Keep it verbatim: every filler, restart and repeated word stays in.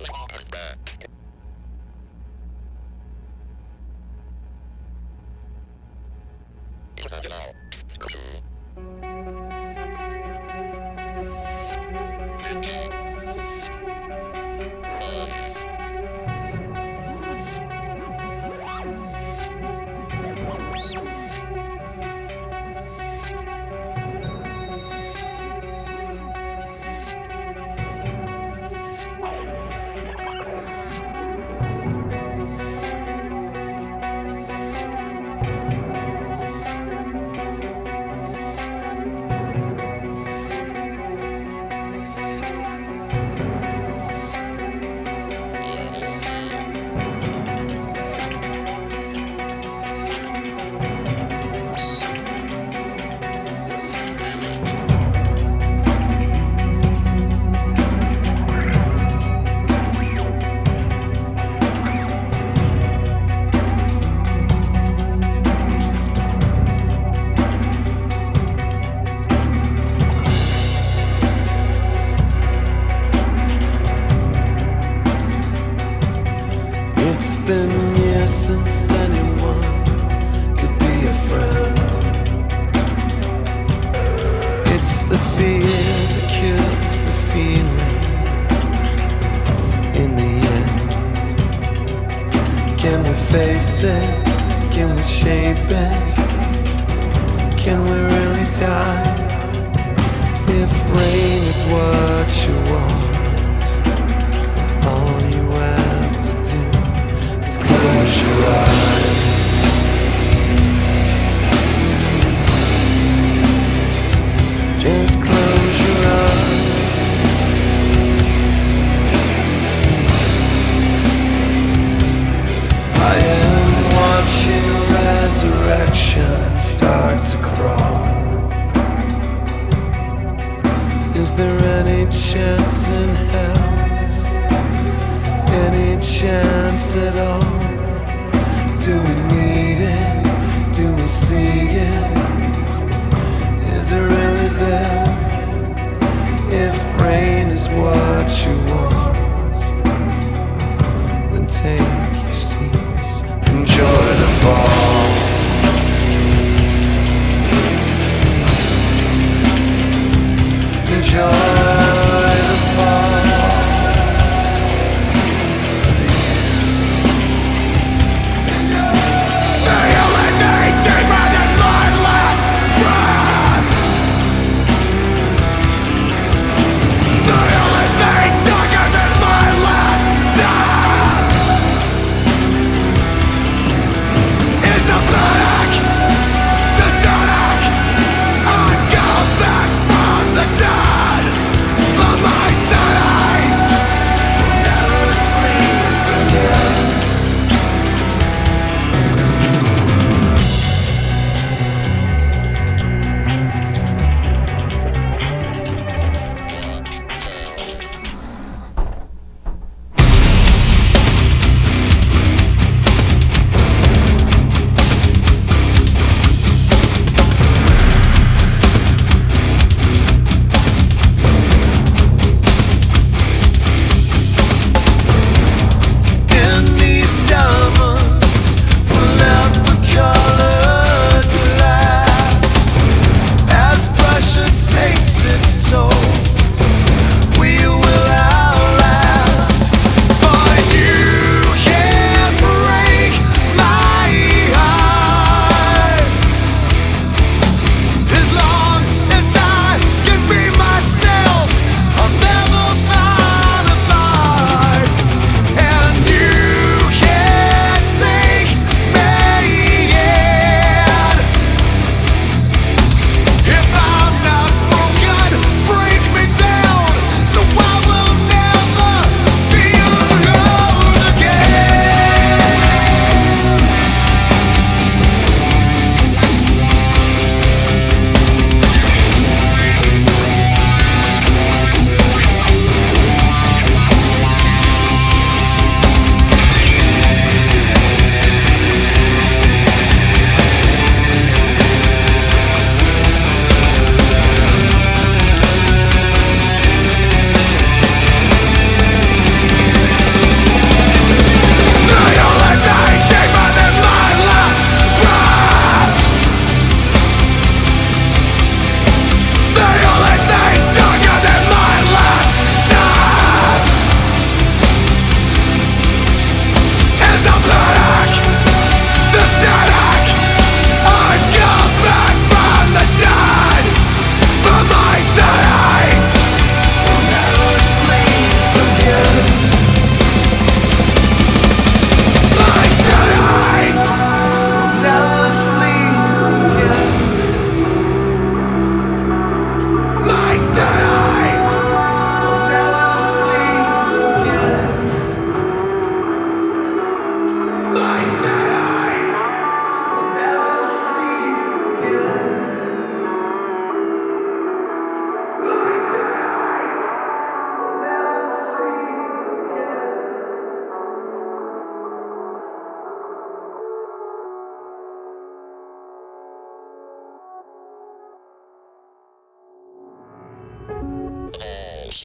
It's been years since anyone could be a friend. It's the fear that cures the feeling in the end. Can we face it? Can we shape it? Can we really die? If rain is what you want, all you have to do is close your eyes. Just close your eyes. I am watching resurrection start to crawl. Is there any chance in hell? Any chance at all? Do we need